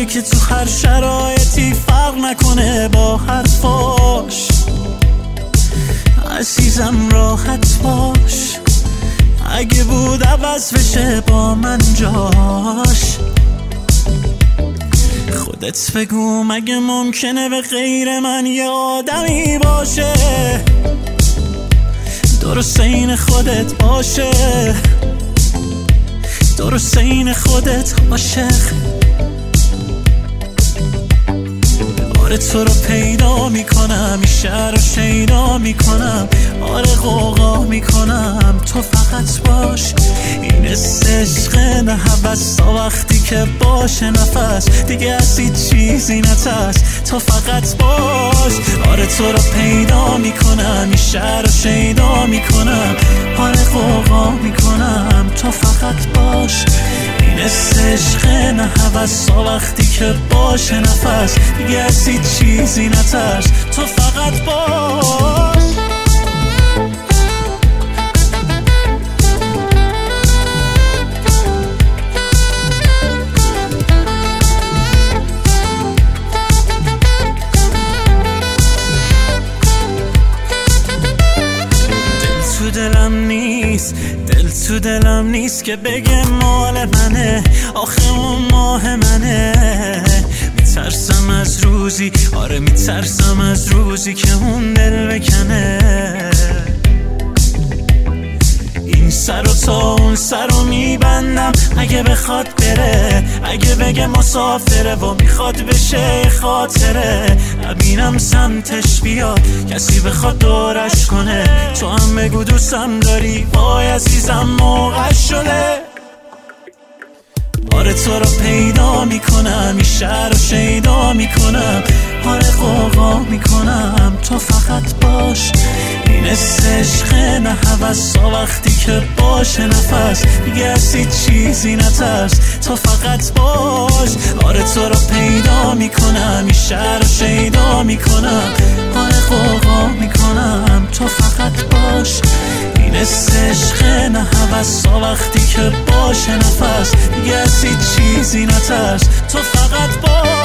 که تو هر شرایطی فرق نکنه با حرفاش. عزیزم راحت باش، اگه بود عوض بشه با من جاش. خودت بگو مگه ممکنه به غیر من یه آدمی باشه درست این خودت باشه، درست این خودت عاشق. آره تو رو پیدا میکنم، این شهر رو شیدا میکنم، آره غوغا میکنم، تو فقط باش. این عشق نه هوسا، وقتی که باشه نفس دیگه از هیچ چیزی نترس، تو فقط باش. آره تو رو پیدا میکنم، این شهر رو شیدا میکنم، آره غوغا میکنم، تو فقط باش. این عشق نه هوسا، وقتی که باشه نفس دیگه از هیچ چیزی نترس، تو فقط باش. دل تو دلم نیست که بگه مال منه، آخه اون ماه منه. میترسم از روزی، آره میترسم از روزی که اون دل بکنه. این سر و تا اون سر رو میبندم اگه بخواد بره، اگه بگه مسافره و میخواد بشه خاطره. نبینم سمتش بیاد کسی بخواد دورش کنه، تو هم بگو دوستم داری، وای عزیزم موقع شده. آره تو رو پیدا میکنم، این شهر رو شیدا میکنم، آره غوغا میکنم، تو فقط باش. این عشق نه هوسا، وقتی که باشه نفس دیگه از هیچ چیزی نترس، تو فقط باش. آره تو رو پیدا میکنم، این شهر رو شیدا میکنم، آره غوغا میکنم، تو فقط باش. این عشق نه هوسا، وقتی که باشه نفس دیگه از هیچ چیزی نترس، تو فقط باش.